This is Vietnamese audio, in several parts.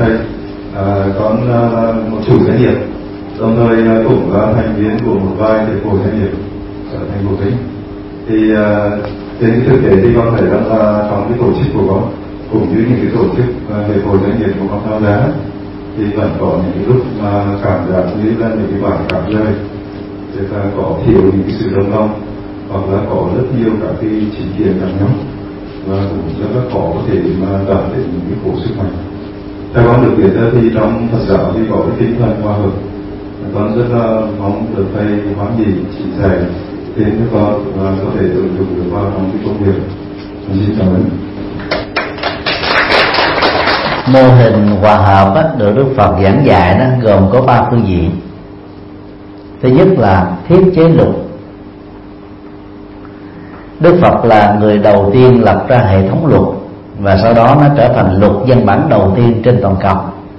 thầy. Con một chủ doanh nghiệp, đồng thời cũng là thành viên của một vài hiệp hội doanh nghiệp ở thành phố Vinh. Thì trên thực tế thì con thấy rằng là trong cái tổ chức của con cũng như những cái tổ chức hiệp hội doanh nghiệp của con tham gia thì vẫn có những lúc mà cảm giác như là những cái bản cảm rơi, có thiếu những cái sự đồng lòng, hoặc là có rất nhiều các cái chính kiến khác nhau, và cũng rất là khó có thể mà đạt đến những cái khổ sức mạnh. Theo con được biết thì trong Phật giáo thì có cái tinh thần hòa hợp. Con rất là mong được thầy Hoán Nhị chỉ dạy đến cho con và có thể ứng dụng được vào trong cái công việc. Xin cảm ơn. Mô hình hòa hợp được Đức Phật giảng dạy đó gồm có 3 phương diện. Thứ nhất là thiết chế luật. Đức Phật là người đầu tiên lập ra hệ thống luật, và sau đó nó trở thành luật văn bản đầu tiên trên toàn cầu.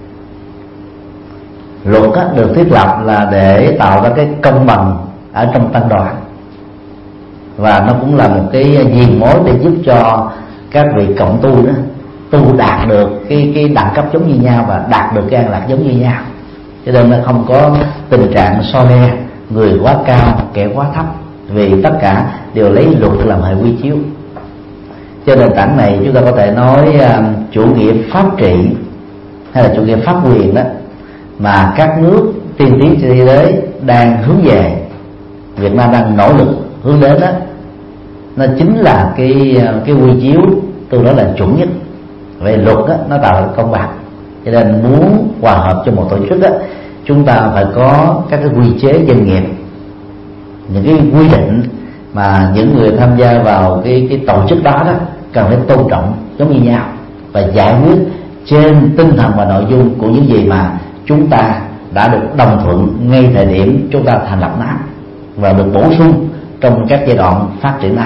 Luật được thiết lập là để tạo ra cái công bằng ở trong tăng đoàn, và nó cũng là một cái diền mối để giúp cho các vị cộng tu đó tu đạt được cái đẳng cấp giống như nhau và đạt được cái an lạc giống như nhau. Cho nên nó không có tình trạng so đe người quá cao kẻ quá thấp, vì tất cả đều lấy luật làm hệ quy chiếu. Trên nền tảng này chúng ta có thể nói chủ nghĩa pháp trị hay là chủ nghĩa pháp quyền đó mà các nước tiên tiến trên thế giới đang hướng về, Việt Nam đang nỗ lực hướng đến đó, nó chính là cái quy chiếu tôi nói là chuẩn nhất. Về luật đó, nó tạo ra công bằng. Cho nên muốn hòa hợp cho một tổ chức đó, chúng ta phải có các cái quy chế doanh nghiệp, những cái quy định mà những người tham gia vào cái tổ chức đó cần phải tôn trọng giống như nhau, và giải quyết trên tinh thần và nội dung của những gì mà chúng ta đã được đồng thuận ngay thời điểm chúng ta thành lập nó, và được bổ sung trong các giai đoạn phát triển nó.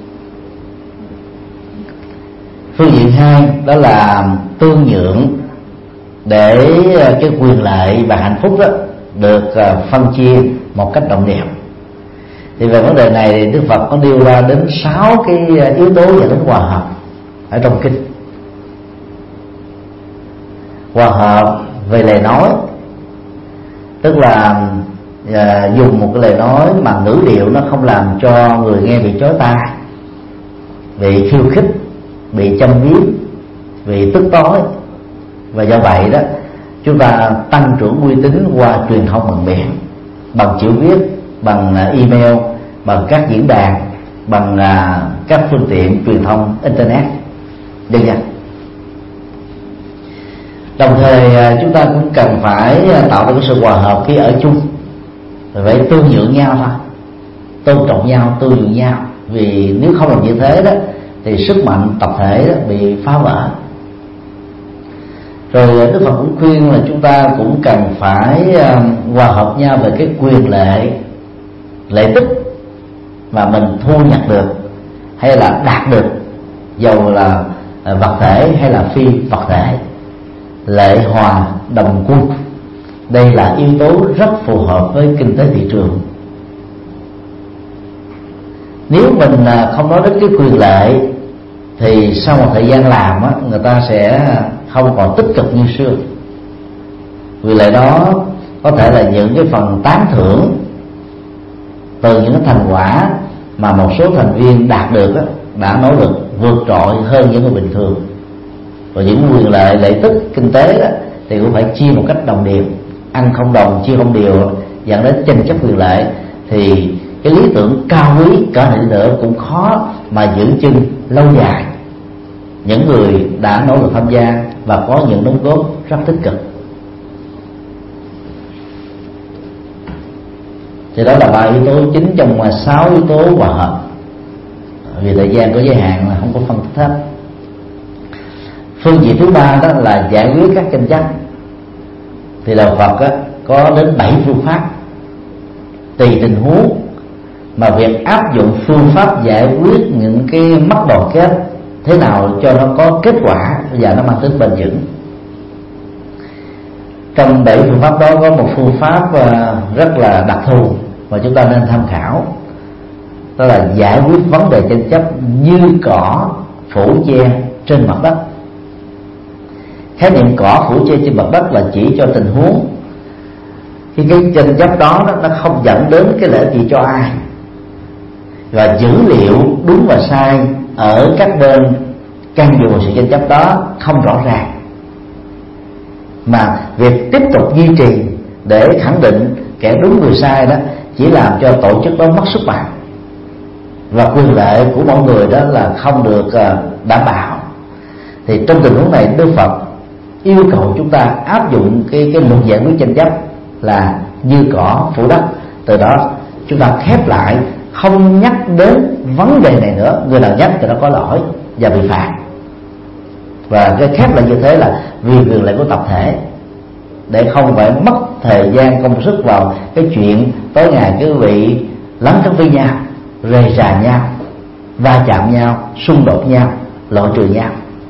Phương diện 2 đó là tương nhượng, để cái quyền lợi và hạnh phúc đó được phân chia một cách đồng đều. Thì về vấn đề này thì Đức Phật có nêu ra đến 6 cái yếu tố dẫn đến hòa hợp ở trong kinh. Hòa hợp về lời nói, tức là dùng một cái lời nói mà ngữ điệu nó không làm cho người nghe bị chói tai, bị khiêu khích, bị châm biếm, bị tức tối. Và do vậy đó chúng ta tăng trưởng uy tín qua truyền thông bằng miệng, bằng chữ viết, bằng email, bằng các diễn đàn, bằng các phương tiện truyền thông internet vân vân. Đồng thời chúng ta cũng cần phải tạo ra cái sự hòa hợp khi ở chung, phải tương nhượng nhau thôi, tôn trọng nhau, tương nhượng nhau. Vì nếu không làm như thế đó thì sức mạnh tập thể đó bị phá vỡ. Rồi Đức Phật cũng khuyên là chúng ta cũng cần phải hòa hợp nhau về cái quyền lệ tức mà mình thu nhập được hay là đạt được, dầu là vật thể hay là phi vật thể. Lệ hòa đồng quân, đây là yếu tố rất phù hợp với kinh tế thị trường. Nếu mình không nói đến cái quyền lợi thì sau một thời gian làm á, người ta sẽ không còn tích cực như xưa. Quyền lợi đó có thể là những cái phần tán thưởng từ những cái thành quả mà một số thành viên đạt được á, đã nỗ lực vượt trội hơn những người bình thường. Và những quyền lợi tức kinh tế đó, thì cũng phải chia một cách đồng đều. Ăn không đồng chia không đều dẫn đến tranh chấp quyền lợi, thì cái lý tưởng cao quý cỡ nào nữa cũng khó mà giữ chân lâu dài những người đã nỗ lực tham gia và có những đóng góp rất tích cực. Thì đó là 3 yếu tố chính trong 6 yếu tố hòa hợp. Vì thời gian có giới hạn là không có phân tích hết. Phương diện thứ 3 đó là giải quyết các tranh chấp. Thì đạo Phật có đến 7 phương pháp tùy tình huống, mà việc áp dụng phương pháp giải quyết những cái mất đoàn kết thế nào cho nó có kết quả và nó mang tính bền vững. Trong 7 phương pháp đó có một phương pháp rất là đặc thù mà chúng ta nên tham khảo, đó là giải quyết vấn đề tranh chấp như cỏ phủ che trên mặt đất. Khái niệm cỏ phủ che trên mặt đất là chỉ cho tình huống khi cái tranh chấp đó nó không dẫn đến cái lợi ích gì cho ai, và dữ liệu đúng và sai ở các bên can dự vào sự tranh chấp đó không rõ ràng, mà việc tiếp tục duy trì để khẳng định kẻ đúng người sai đó chỉ làm cho tổ chức đó mất sức mạnh, và quyền lợi của mọi người đó là không được đảm bảo. Thì trong tình huống này, Đức Phật yêu cầu chúng ta áp dụng cái luật giải quyết tranh chấp là như cỏ phủ đất. Từ đó chúng ta khép lại, không nhắc đến vấn đề này nữa. Người nào nhắc thì nó có lỗi và bị phạt. Và cái khép lại như thế là vì quyền lợi của tập thể, để không phải mất thời gian công sức vào cái chuyện tối ngày quý vị lắng cấm với nhau, rầy rà nhau, va chạm nhau, xung đột nhau, loại trừ nhau.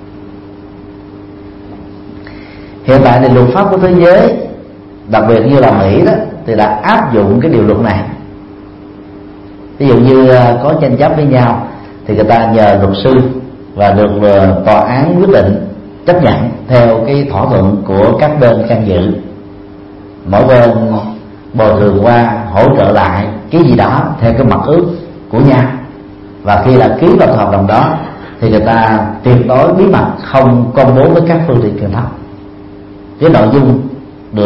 Hiện tại thì luật pháp của thế giới, đặc biệt như là Mỹ đó, thì đã áp dụng cái điều luật này. Ví dụ như có tranh chấp với nhau thì người ta nhờ luật sư và được tòa án quyết định chấp nhận theo cái thỏa thuận của các bên can dự. Mỗi bên bồi thường qua, hỗ trợ lại cái gì đó theo cái mặt ước của nhau, và khi đã ký vào hợp đồng đó thì người ta tuyệt đối bí mật, không công bố với các phương tiện truyền thông cái nội dung được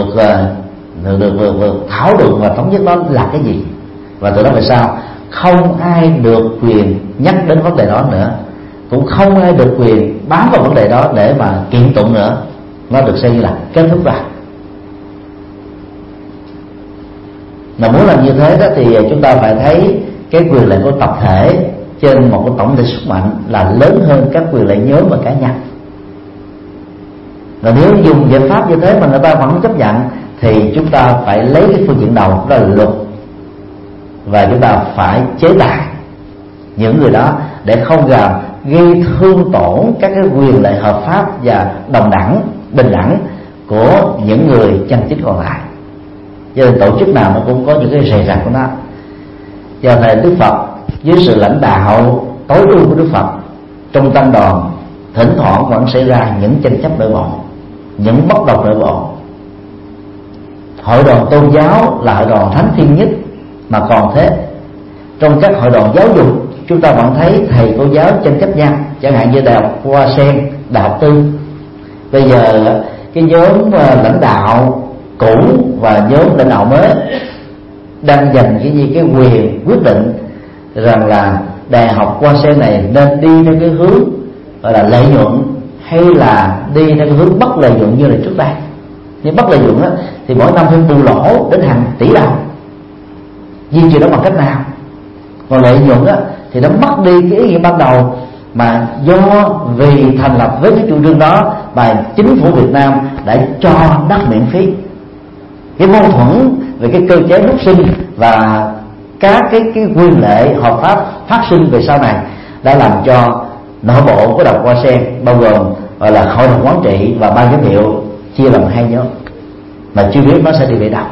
thảo luận và thống nhất đó là cái gì. Và từ đó về sau không ai được quyền nhắc đến vấn đề đó nữa, cũng không ai được quyền bám vào vấn đề đó để mà kiện tụng nữa. Nó được xem như là kết thúc rồi. Mà muốn làm như thế đó thì chúng ta phải thấy cái quyền lợi của tập thể trên một cái tổng thể sức mạnh là lớn hơn các quyền lợi nhóm và cá nhân. Và nếu dùng giải pháp như thế mà người ta vẫn chấp nhận thì chúng ta phải lấy cái phương diện đầu, đó là luật, và chúng ta phải chế tài những người đó để không làm gây thương tổn các cái quyền lợi hợp pháp và đồng đẳng, bình đẳng của những người chân chính còn lại. Cho nên tổ chức nào nó cũng có những cái rầy rạc của nó. Vào thời Đức Phật, dưới sự lãnh đạo tối ưu của Đức Phật, trong tăng đoàn thỉnh thoảng vẫn xảy ra những tranh chấp nội bộ, những bất đồng nội bộ. Hội đoàn tôn giáo là hội đoàn thánh thiêng nhất mà còn thế. Trong các hội đoàn giáo dục, chúng ta vẫn thấy thầy cô giáo tranh chấp nhau, chẳng hạn như đại học Hoa Sen, đại học Tư. Bây giờ cái nhóm lãnh đạo cũ và nhóm lãnh đạo mới đang giành cái quyền quyết định rằng là đại học Hoa Sen này nên đi theo cái hướng gọi là lợi nhuận hay là đi theo cái hướng bất lợi nhuận như là trước đây. Nhưng bất lợi nhuận đó, thì mỗi năm phải bù lỗ đến hàng tỷ đồng, duy trì đó bằng cách nào? Còn lợi nhuận đó, thì nó mất đi cái ý nghĩa ban đầu mà do vì thành lập với cái chủ trương đó mà chính phủ Việt Nam đã cho đất miễn phí. Cái mâu thuẫn về cái cơ chế lúc sinh và các cái quyền lợi hợp pháp phát sinh về sau này đã làm cho nội bộ của Đại học Hoa Sen, bao gồm gọi là hội đồng quản trị và ban giám hiệu, chia làm hai nhóm mà chưa biết nó sẽ đi về đâu.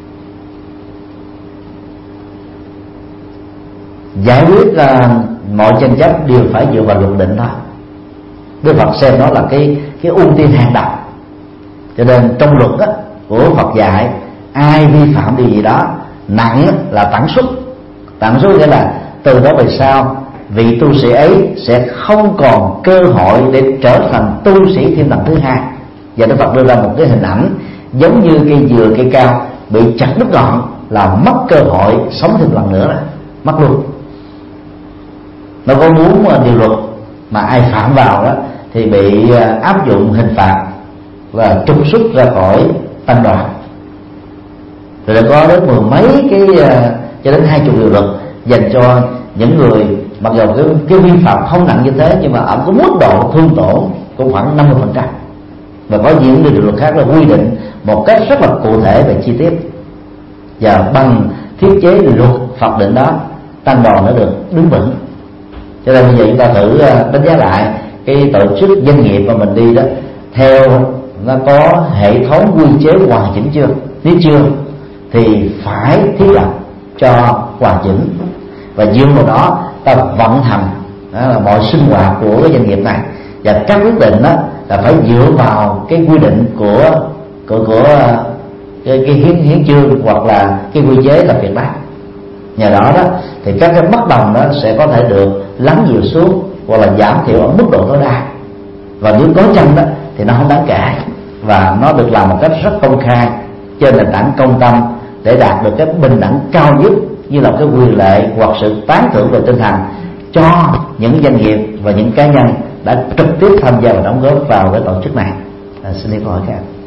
Giải quyết mọi tranh chấp đều phải dựa vào luật định thôi. Đức Phật xem nó là cái ưu tiên hàng đầu. Cho nên trong luật đó, của Phật dạy, ai vi phạm điều gì đó nặng là tẳng xuất. Tẳng xuất nghĩa là từ đó về sau vị tu sĩ ấy sẽ không còn cơ hội để trở thành tu sĩ thiên đẳng thứ hai. Và Đức Phật đưa ra một cái hình ảnh giống như cây dừa, cây cao bị chặt đứt gọn là mất cơ hội sống thêm lần nữa, mất luôn. Nó có muốn điều luật mà ai phạm vào đó thì bị áp dụng hình phạt và trục xuất ra khỏi tăng đoàn. Rồi đã có đến mười mấy cho đến 20 điều luật dành cho những người mặc dù cái vi phạm không nặng như thế, nhưng mà ở cái mức độ thương tổn cũng khoảng 50%. Và có những điều luật khác là quy định một cách rất là cụ thể và chi tiết, và bằng thiết chế luật Phật định đó tăng đoàn nó được đứng vững. Cho nên bây giờ chúng ta thử đánh giá lại cái tổ chức doanh nghiệp mà mình đi đó, theo nó có hệ thống quy chế hoàn chỉnh chưa? Nếu chưa thì phải thiết lập cho hoàn chỉnh, và dựa vào đó ta vận hành đó là mọi sinh hoạt của cái doanh nghiệp này, và các quyết định đó là phải dựa vào cái quy định của cái hiến chương hoặc là cái quy chế làm việc đó. Nhờ đó thì các cái bất đồng đó sẽ có thể được lắng dịu xuống hoặc là giảm thiểu ở mức độ tối đa, và nếu có chăng đó thì nó không đáng kể, và nó được làm một cách rất công khai trên nền tảng công tâm để đạt được cái bình đẳng cao nhất, như là cái quyền lệ hoặc sự tán thưởng về tinh thần cho những doanh nghiệp và những cá nhân đã trực tiếp tham gia và đóng góp vào cái tổ chức này. Xin đi câu hỏi các